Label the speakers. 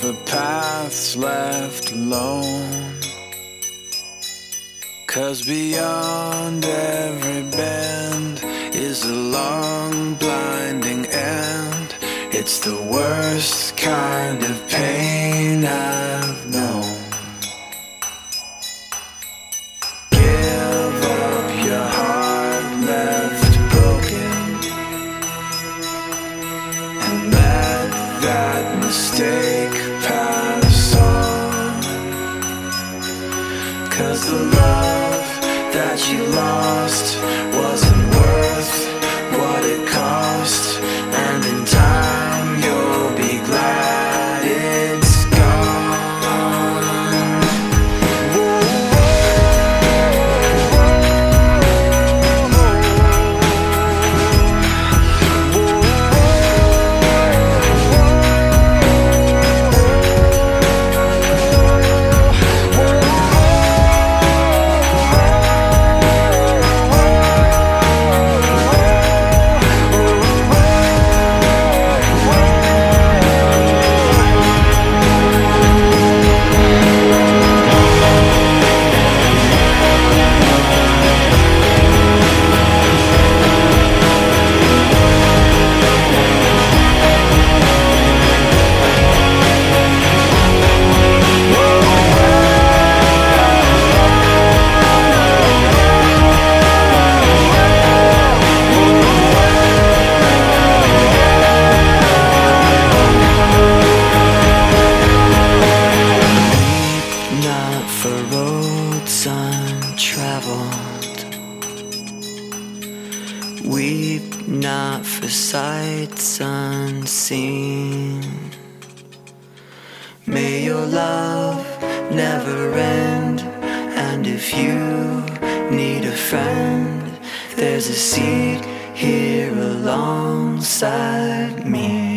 Speaker 1: for paths left alone. 'Cause beyond every bend is a long blinding end. It's the worst kind of pain I've known. Give up your heart left broken, and let that mistake pass on. 'Cause the love that you lost wasn't worth what it cost, and in time you'll be glad it's gone. For roads untraveled, weep not for sights unseen. May your love never end, and if you need a friend, there's a seat here alongside me.